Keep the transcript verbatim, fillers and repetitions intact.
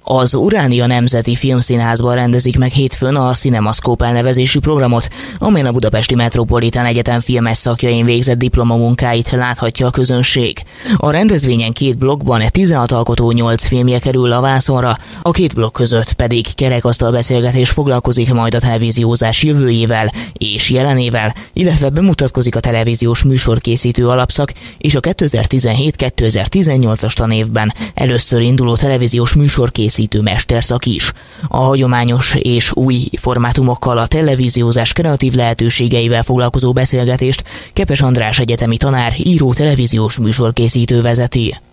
Az Uránia Nemzeti Filmszínházban rendezik meg hétfőn a CinemaScope elnevezésű programot, amelyen a Budapesti Metropolitán Egyetem filmes szakjain végzett diplomamunkáit láthatja a közönség. A rendezvényen két blokkban tizenhat alkotó nyolc filmje kerül a vászonra, a két blokk között pedig kerekasztal beszélgetés foglalkozik majd a televíziózás jövőjével és jelenével, illetve bemutatkozik a televíziós műsorkészítő alapszak és a kétezer-tizenhét kétezer-tizennyolcas tanévben először induló televíziós műsorkészítő mesterszak is. A hagyományos és új formátumokkal, a televíziózás kreatív lehetőségeivel foglalkozó beszélgetést Kepes András egyetemi tanár, író, televíziós műsorkészítő vezeti.